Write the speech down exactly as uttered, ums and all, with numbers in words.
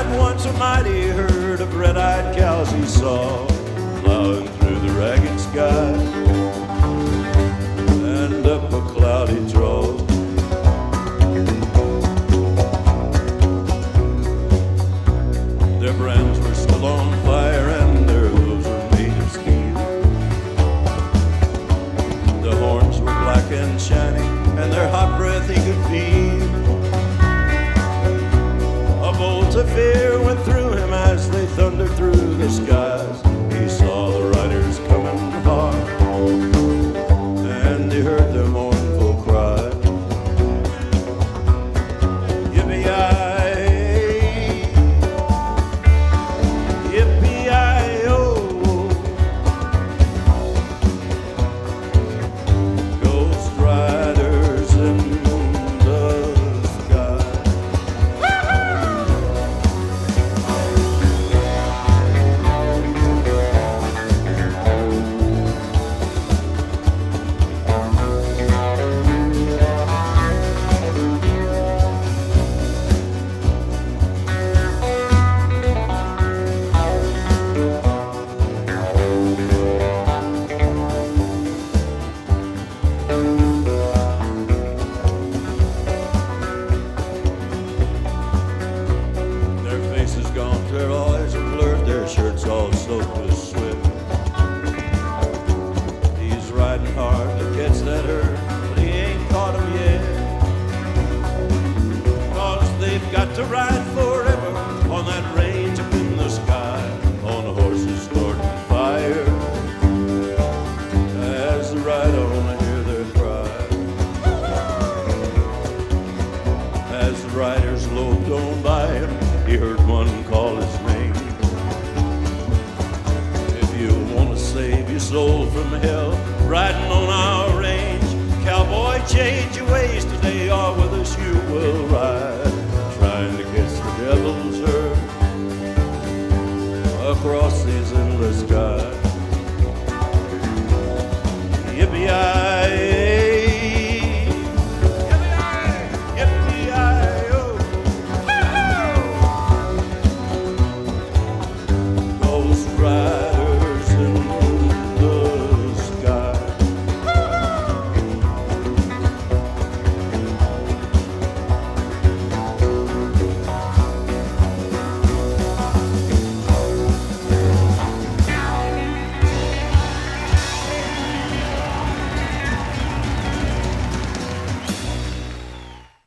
once a mighty herd of red-eyed cows he saw plowing through the ragged sky and up a cloudy draw. Their brands were still on fire and their hooves were made of steel. The horns were black and shiny and their hot breath he could feel. A bolt of fear went through him as they thundered through the skies. He saw the riders coming hard and he heard their mournful cry. Yippee-yi, yippee-yi-oh, ghost riders in the sky. Their faces gaunt, their eyes are blurred, their shirts all soaked with sweat. He's riding hard to catch that herd, but he ain't caught 'em yet. 'Cause they've got to ride forever on that range up in the sky, on horses starting fire as the rider only hear their cry. As the riders loped on by him, he heard one call his name. If you want to save your soul from hell, riding on our range, cowboy, change your ways today, or with us you will ride.